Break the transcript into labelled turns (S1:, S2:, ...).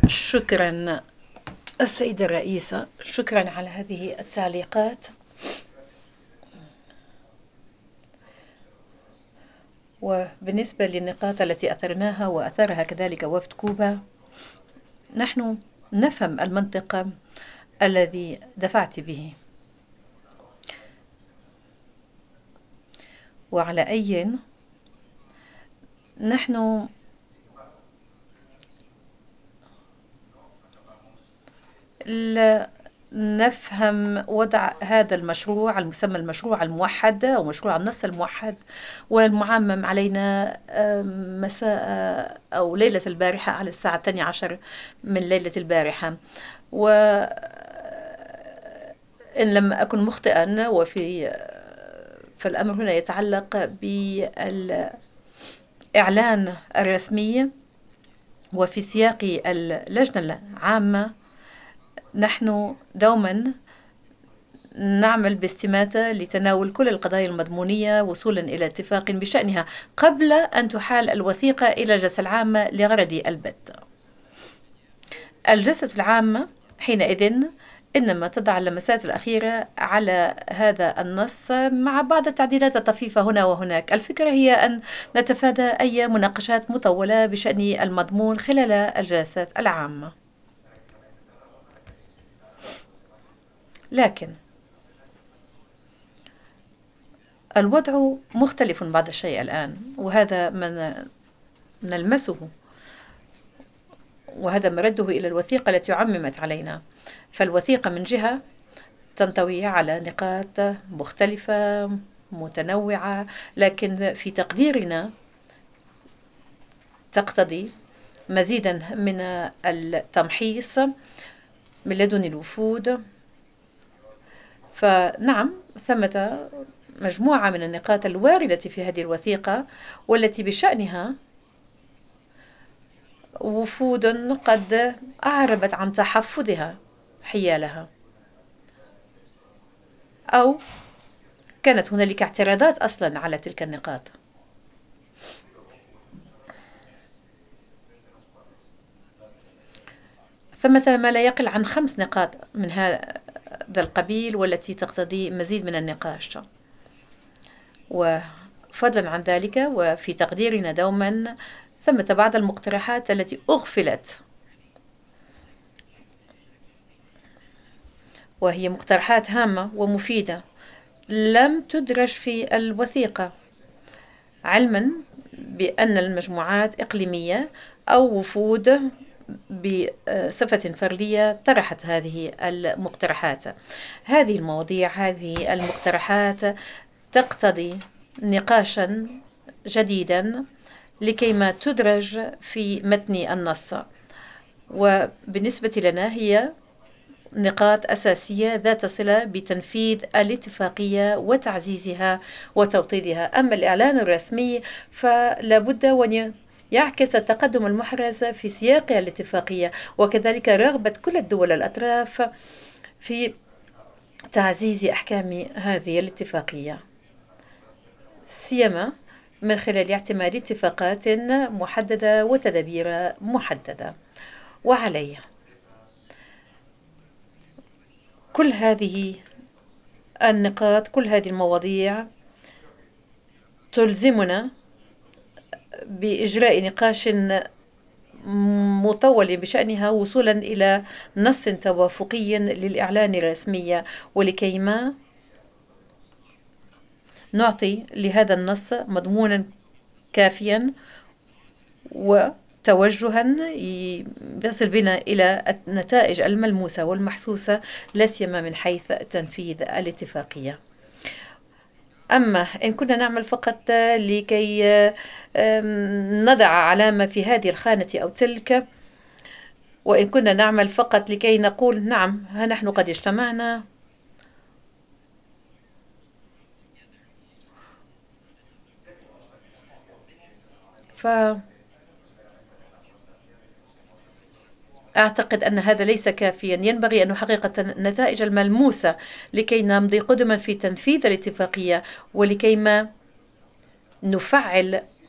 S1: شكرا السيدة الرئيسة، شكرا على هذه التعليقات. وبالنسبة للنقاط التي أثرناها وأثرها كذلك وفد كوبا، نحن نفهم المنطق الذي دفعت به. وعلى أي نحن لا نفهم وضع هذا المشروع المسمى المشروع الموحد أو مشروع النص الموحد والمعمم علينا مساء أو ليلة البارحة على الساعة 12 من ليلة البارحة. وإن لم أكن مخطئا فالأمر هنا يتعلق بالإعلان الرسمي. وفي سياق اللجنة العامة نحن دوما نعمل باستماتة لتناول كل القضايا المضمونية وصولا إلى اتفاق بشأنها قبل أن تحال الوثيقة إلى الجلسة العامة لغرض البت. الجلسة العامة حينئذ إنما تضع اللمسات الأخيرة على هذا النص مع بعض التعديلات الطفيفة هنا وهناك. الفكرة هي أن نتفادى أي مناقشات مطولة بشأن المضمون خلال الجلسات العامة. لكن الوضع مختلف بعض الشيء الآن، وهذا ما نلمسه، وهذا مرده إلى الوثيقة التي عممت علينا. فالوثيقة من جهة تنطوي على نقاط مختلفة متنوعة، لكن في تقديرنا تقتضي مزيدا من التمحيص من لدن الوفود. فنعم، ثمة مجموعة من النقاط الواردة في هذه الوثيقة والتي بشأنها وفود قد أعربت عن تحفظها حيالها، أو كانت هنالك اعتراضات أصلا على تلك النقاط. ثمة ما لا يقل عن 5 نقاط من هذا القبيل والتي تقتضي مزيد من النقاش. وفضلا عن ذلك وفي تقديرنا دوما ثمة بعض المقترحات التي أغفلت، وهي مقترحات هامة ومفيدة لم تدرج في الوثيقة، علما بأن المجموعات إقليمية أو وفود بصفة فردية طرحت هذه المقترحات. هذه المواضيع، هذه المقترحات تقتضي نقاشا جديدا لكيما تدرج في متن النص. وبالنسبة لنا هي نقاط أساسية ذات صلة بتنفيذ الاتفاقية وتعزيزها وتوطيدها. أما الإعلان الرسمي فلا بد وأن يعكس التقدم المحرز في سياق الاتفاقية، وكذلك رغبة كل الدول الأطراف في تعزيز أحكام هذه الاتفاقية، سيما من خلال اعتماد اتفاقات محددة وتدابير محددة. وعليه كل هذه النقاط، كل هذه المواضيع تلزمنا بإجراء نقاش مطول بشأنها وصولا إلى نص توافقي للإعلان الرسمي، ولكيما نعطي لهذا النص مضمونا كافيا وتوجها يصل بنا إلى النتائج الملموسة والمحسوسة، لا سيما من حيث تنفيذ الاتفاقية. أما إن كنا نعمل فقط لكي نضع علامة في هذه الخانة أو تلك، وإن كنا نعمل فقط لكي نقول نعم ها نحن قد اجتمعنا، فأعتقد أن هذا ليس كافيا. ينبغي أن نحقق النتائج الملموسة لكي نمضي قدما في تنفيذ الاتفاقية، ولكي ما نفعل